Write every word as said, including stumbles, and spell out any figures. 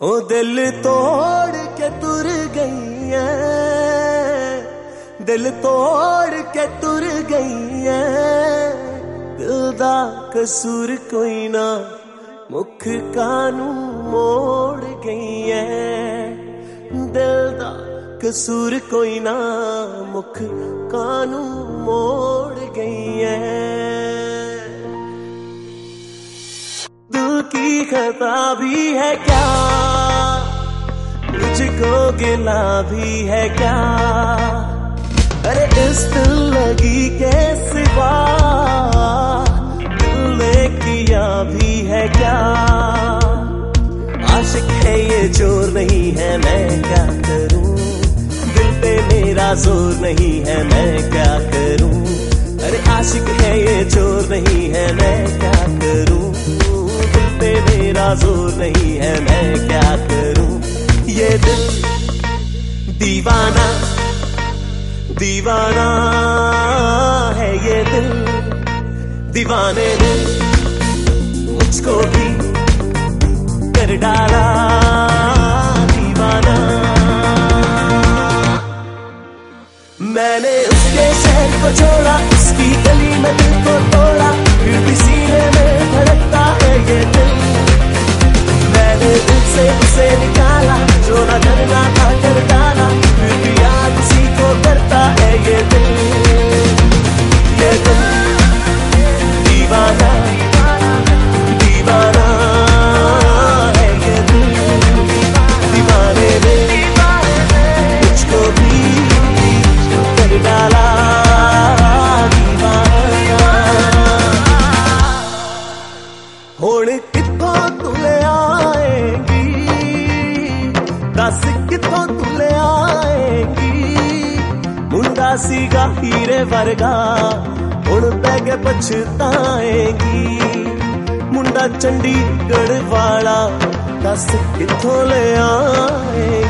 ओ दिल तोड़ के तुर गई है, दिल तोड़ के तुर गई है। दिल दा कसूर कोई ना, मुख कानू मोड़ गई है। दिल दा कसूर कोई ना, मुख कानू मोड़ गई है। दिल की खता भी है क्या, मुझको गिला भी है क्या। अरे इस दिल लगी के सिवा दिल ने किया भी है क्या। आशिक है ये जोर नहीं है, मैं क्या करूं। दिल पे मेरा जोर नहीं है, मैं क्या करूं। अरे आशिक है ये जोर नहीं है, मैं क्या करूं। दिल पे मेरा जोर नहीं है, मैं क्या करूं। ये दिल दीवाना दीवाना है, ये दिल दीवाने ने मुझको भी कर डाला दीवाना। मैंने उसके शहर को छोड़ा, उसकी गली में दिल को तोड़ा, फिर भी सीने में धड़कता है ये दिल। मैंने दिल से उसे निकाला, जो ना करना था कर डाला, फिर भी याद उसी को करता है ये दिल। ये दिल दीवाना दीवाना है, ये दिल दीवाने ने मुझको भी कर डाला दीवाना। हुण कित्थों तू ले आएगी, दस कित्थों तू ले आएगी। मुंडा सीगा हीरे वर्गा, हुण बैगे पछताएगी। मुंडा चंडीगढ़ वाला, दस कित्थों ले आएगी।